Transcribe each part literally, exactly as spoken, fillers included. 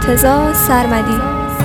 مرتضی سرمدی.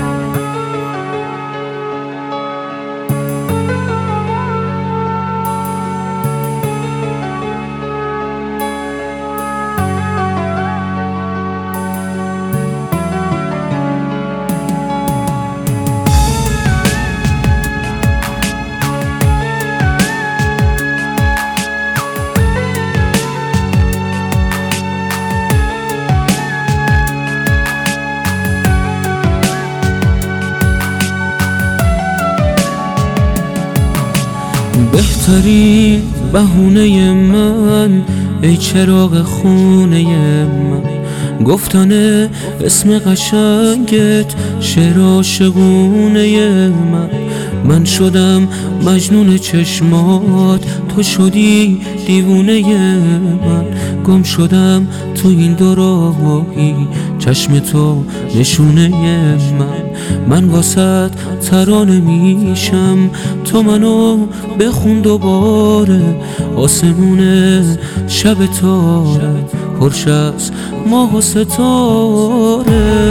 بهترین بهونه من ای چراغ خونه من، گفتن اسم قشنگت شعر عاشقونه من. من شدم مجنون چشمات، تو شدی دیوونه من. گم شدم تو این دو راهی، چشم تو نشونه من. من واسط ترانه میشم، تو منو بخون دوباره. آسمونه شب تاره، پرش از ماه و ستاره.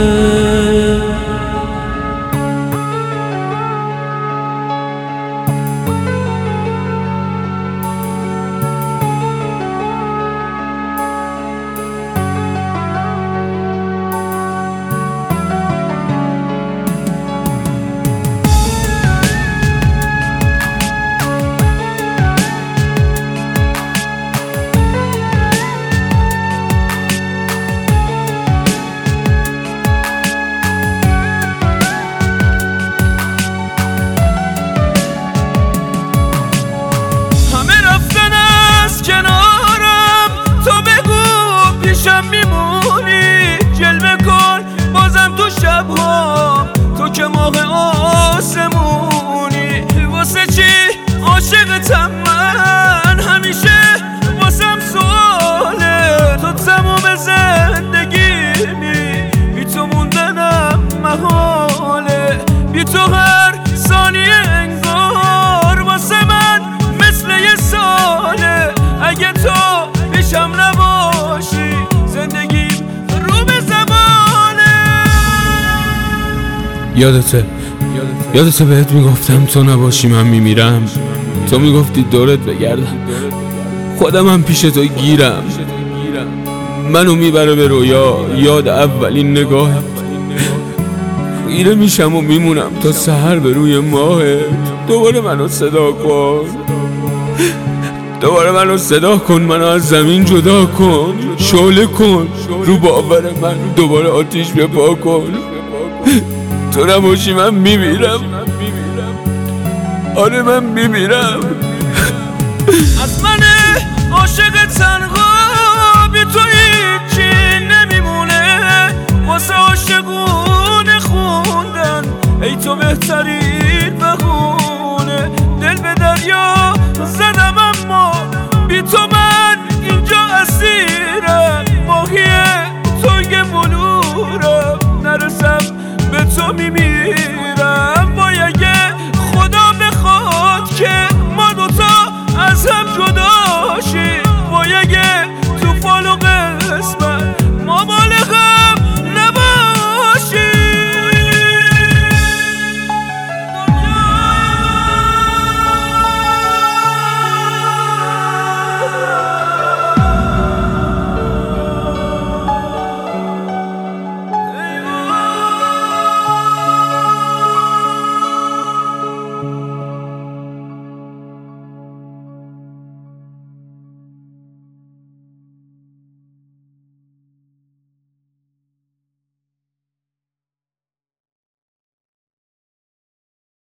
تو که ماه آسمونی، واسه چی عاشقتم من؟ همیشه واسم سواله، تو تموم زندگیمی، بی تو موندنم محاله. بی تو هر ثانیه انگار واسه من مثل یه ساله. اگه تو پیشم نباشی زندگیم رو به زباله. یادته یادته بهت میگفتم تو نباشی من میمیرم. تو میگفتی دورت بگردم، خودم هم پیش تو گیرم. منو میبره به رویا، یاد اولین نگاهت. خیره میشم و میمونم تا سحر به روی ماهت. دوباره منو صدا کن، دوباره منو صدا کن، منو از زمین جدا کن. شعله کن رو باور من، دوباره آتیش بپا کن. تو نباشی من میمیرم، آره من میمیرم. از من عاشق